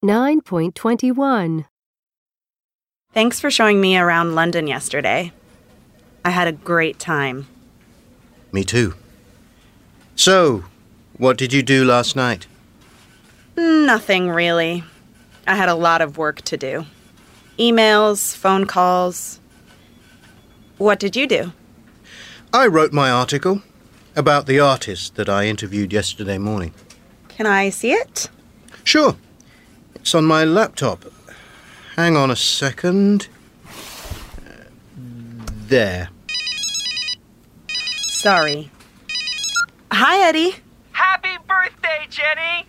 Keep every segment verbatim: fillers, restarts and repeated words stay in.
nine point two one. Thanks for showing me around London yesterday. I had a great time. Me too. So, what did you do last night? Nothing really. I had a lot of work to do. Emails, phone calls. What did you do? I wrote my article about the artist that I interviewed yesterday morning. Can I see it? Sure. It's on my laptop. Hang on a second. Uh, there. Sorry. Hi, Eddie. Happy birthday, Jenny!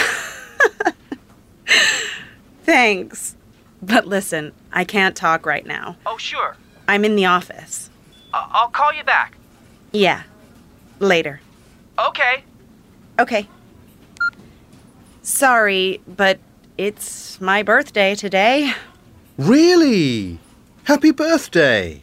Thanks. But listen, I can't talk right now. Oh, sure. I'm in the office. I- I'll call you back. Yeah. Later. Okay. Okay. Sorry, but it's my birthday today. Really? Happy birthday!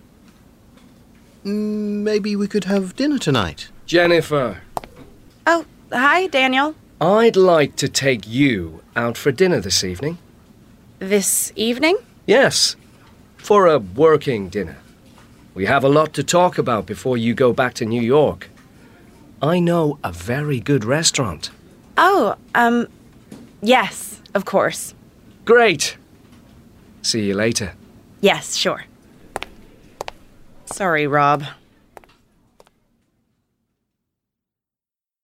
Mm, Maybe we could have dinner tonight. Jennifer, Oh, hi, Daniel. I'd like to take you out for dinner this evening. This evening? Yes, for a working dinner. We have a lot to talk about before you go back to New York. I know a very good restaurant. Oh, um, yes, of course. Great. See you later. Yes, sure. Sorry, Rob.